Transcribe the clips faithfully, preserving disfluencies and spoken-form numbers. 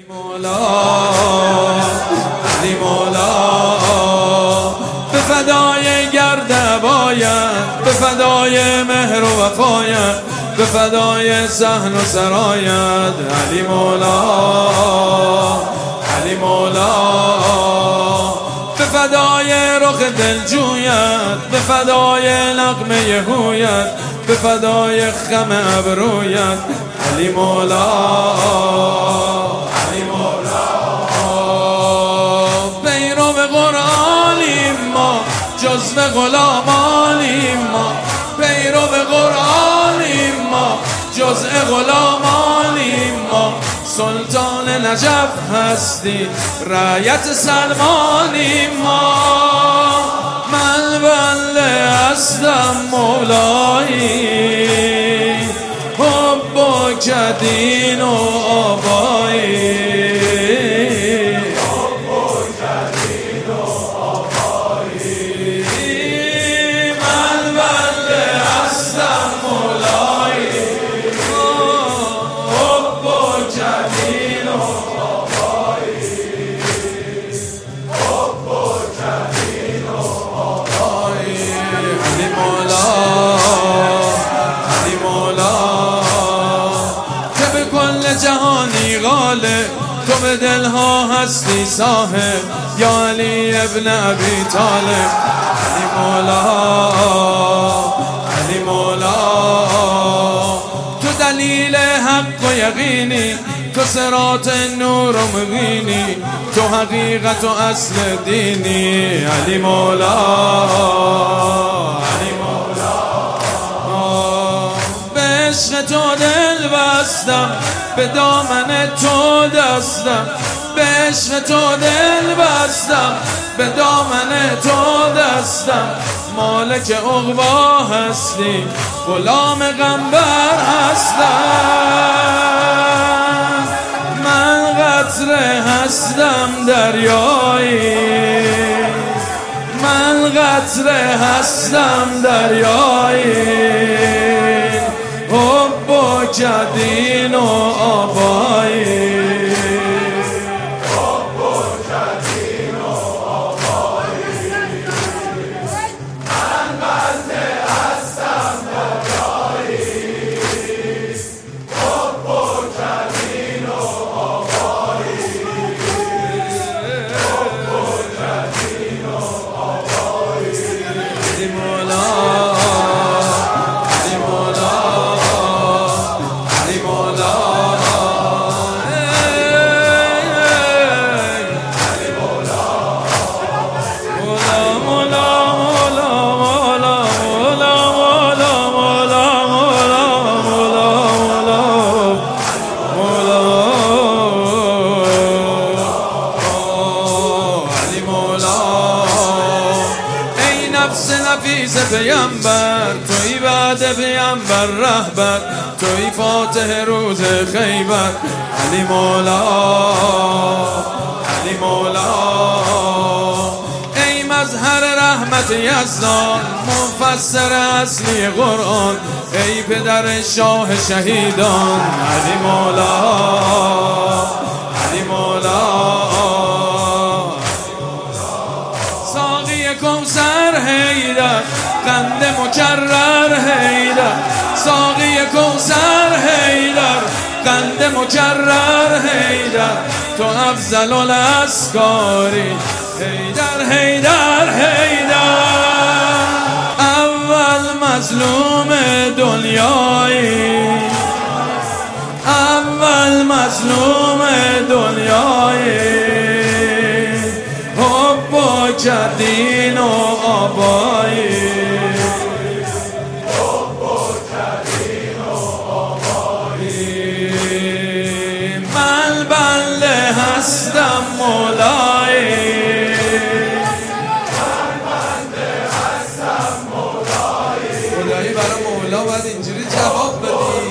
مولا علی مولا به فدای گرد باید، به فدای مهر و وفایت، به فدای صحن و سرایت. علی مولا علی مولا به فدای رخ دلجویت، به فدای نغمه هویت، به فدای خم ابرویت. علی مولا علی مولا پیرو قرآنیم ما، جزو غلامانیم ما. پیرو قرآنیم ما، جزء غلامانیم ما. سلطان نجف هستی، رعیت سلمانیم ما. من بنده هستم مولایی، حب و دین و آبایی. حب و دین و آبایی. من بنده هستم مولایی، حب و دین و آبایی. حب و دین و آبایی. علی مولا علی مولا که به کل جهانی غالب، تو به دلها هستی صاحب، یا علی ابن ابی طالب. علی مولا علی مولا تو دلیل حق و یقینی، تو صراط نور و مبینی، تو حقیقت و اصل دینی. علی مولا علی مولا به عشق تو دل بستم، به دامن تو دستم. به عشق تو دل بستم، به دامن تو دستم. مالک عقبا هستی، غلام غمبر هستم. من قطره هستم دریایی، من قطره هستم دریایی. حب و دین و آبایی. حب و دین و آبایی. من بنده هستم دریایی، حب و دین و آبایی. حب و دین و آبایی. علی مولا علی مولا علی مولا علی مولا مولا مولا مولا مولا مولا مولا مولا علی مولا. ای نفس نفیس پیامبر، توی بعد پیامبر رهبر، توی فاتح روز خیبر. علی مولا علی مولا ای مظهر رحمت یزدان، مفسر اصلی قرآن، ای پدر شاه شهیدان. علی مولا علی مولا ساقی کوثر حیدر، قند مکرر حیدر. ساقی کوثر حیدر، قند مکرر حیدر. تو افضل الاسکاری، حیدر حیدر حیدر. اول مظلوم دنیایی، اول مظلوم دنیایی. حب و دین و آبایی. حب و دین و آبایی. من بنده هستم مولایی، من بنده هستم مولایی. خدایی برای مولا باید اینجوری جواب بدی.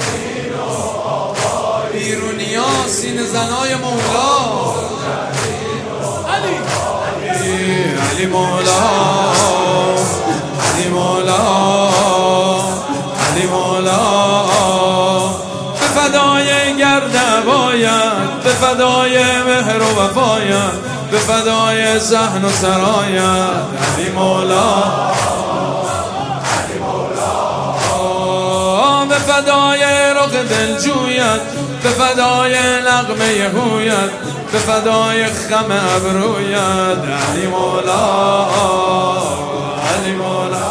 بیرونی ها سینه زنای مولا. علی علی مولا علی مولا علی مولا به فدای گرد باید، به فدای مهر و وفایت، به فدای ذهن و سرایت. علی مولا، علی مولا، به فدای رخ دلجویت، به فدای نغمه هویت، به فدای خم ابرویت. علی مولا، علی مولا،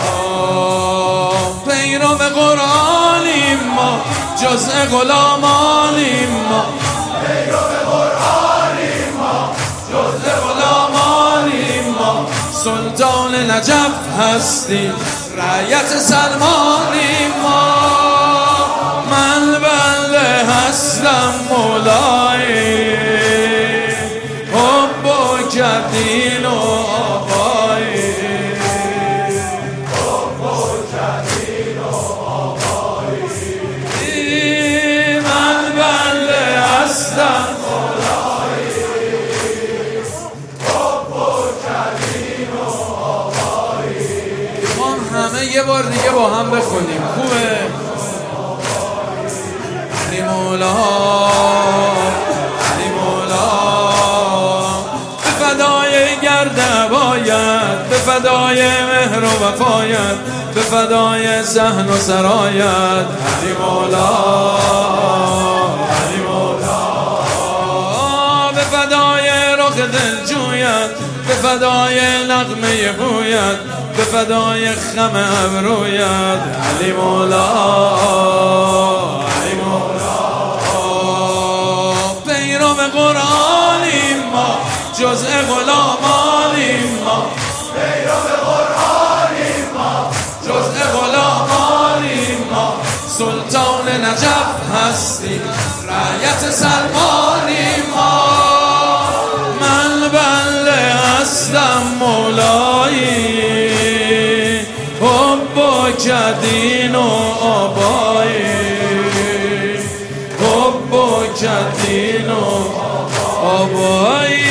پیرو قرآنیم ما، جزء غلامانیم ما، پیرو قرآنیم ما، جزء غلامانیم ما. سلطان نجف هستی، رعیت سلمانیم ما. من بنده هستم مولایی، حب و کدین و آبایی، حب و کدین و آبایی. من بنده هستم مولایی، حب و کدین و آبایی. ما همه یه بار دیگه با هم بخونیم، خوبه؟ علی مولا، علی مولا، به فدای گرد عبایت، به فدای مهر و وفایت، به فدای ذهن و سرایت. علی مولا، علی مولا، به فدای رخ دلجویت، به فدای نغمه هویت، به فدای خم ابرویت. علی مولا، علی مولا، پیرو قرآنیم ما، جزء غلامانیم ما، پیرو قرآنیم ما، جزء غلامانیم ما. سلطان نجف هستی، رعیت سلمانیم ما. من بنده هستم مولایی، حب و کدین و آبایی، حب و کدین و آبایی.